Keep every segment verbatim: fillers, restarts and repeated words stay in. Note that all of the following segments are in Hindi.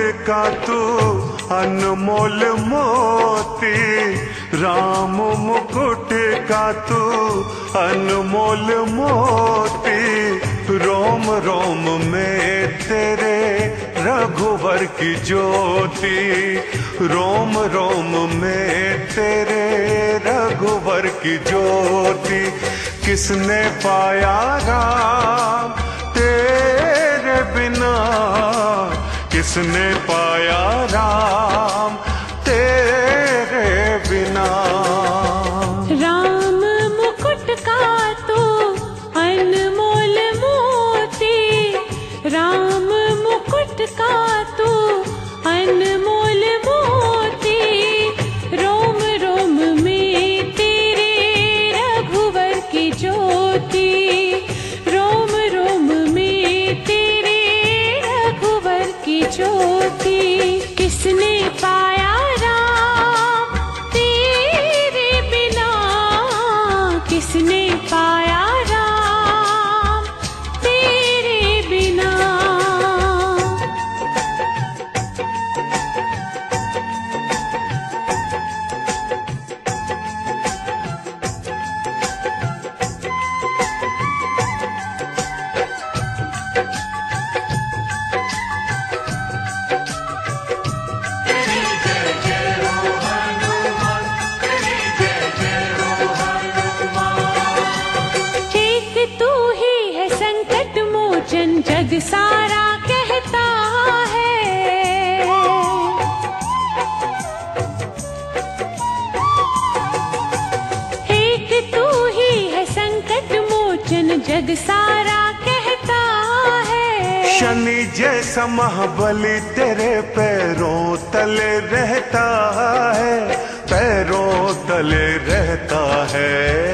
का तू अनमोल मोती, राम मुकुट का तू अनमोल मोती, रोम रोम में तेरे रघुवर की ज्योति, रोम रोम में तेरे रघुवर की ज्योति। किसने पाया राम तेरे बिना, किसने पाया राम तेरे बिना। राम मुकुट का तू अनमोल मोती, राम मुकुट का तू अनमोल मोती, रोम रोम में तेरे रघुवर की ज्योति, रोम रोम में तेरे रघुवर की ज्योति। किसने पाया राम तेरे बिना, किसने पाया राम तेरे बिना। जग सारा कहता है, एक तू ही है संकट मोचन, जग सारा कहता है। शनि जैसा महाबली तेरे पैरों तले रहता है, पैरों तले रहता है।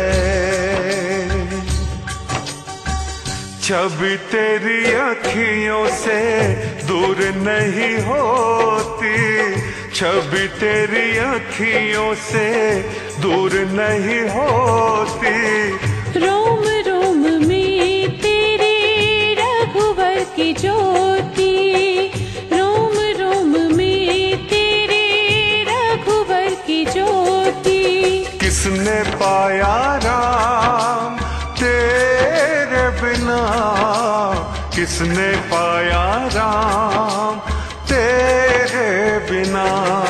छवि तेरी अखियों से दूर नहीं होती, छवि तेरी अखियों से दूर नहीं होती, रोम रोम में तेरे रघुवर की ज्योति, रोम रोम में तेरे रघुवर की ज्योति। किसने पाया राम तेरे बिना, किसने पाया राम तेरे बिना।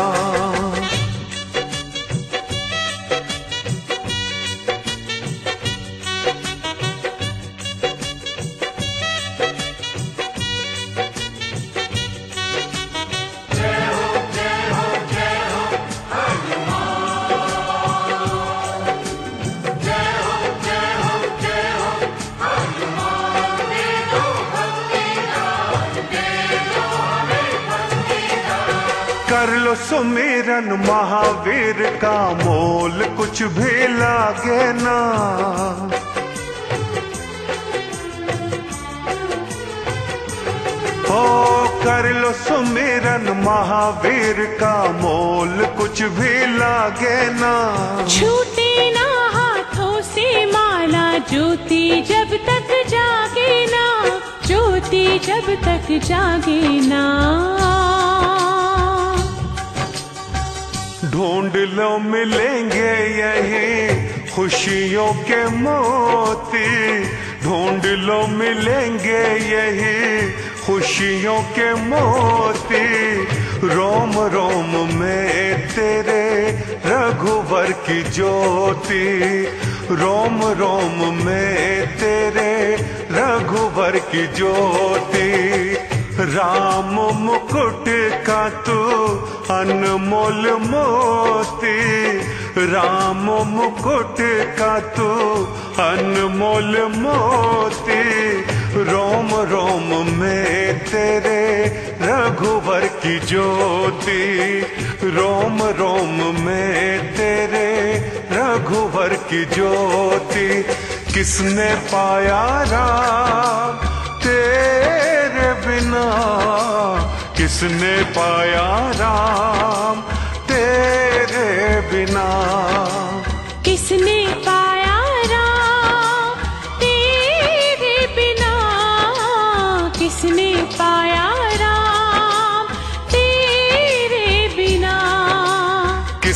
कर लो सुमिरन महावीर का, मोल कुछ भी लागे ना। ओ कर लो सुमिरन महावीर का, मोल कुछ भी लागे ना। छूटे ना हाथों से माला, ज्योति जब तक जागे ना, ज्योति जब तक जागे ना। ढूंढ लो मिलेंगे यही खुशियों के मोती, ढूंढ लो मिलेंगे यही खुशियों के मोती, रोम रोम में तेरे रघुवर की ज्योति, रोम रोम में तेरे रघुवर की ज्योति। राम मुकुट का तू अनमोल मोती, राम मुकुट का तू अनमोल मोती, रोम रोम में तेरे रघुवर की ज्योति, रोम रोम में तेरे रघुवर की ज्योति। किसने पाया राम तेरे बिना, किसने पाया राम तेरे बिना। किसने पाया राम तेरे बिना, किसने पाया राम तेरे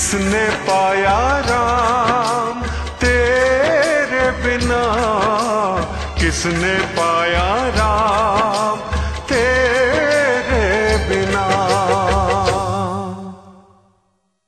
किसने पाया राम तेरे बिना, किसने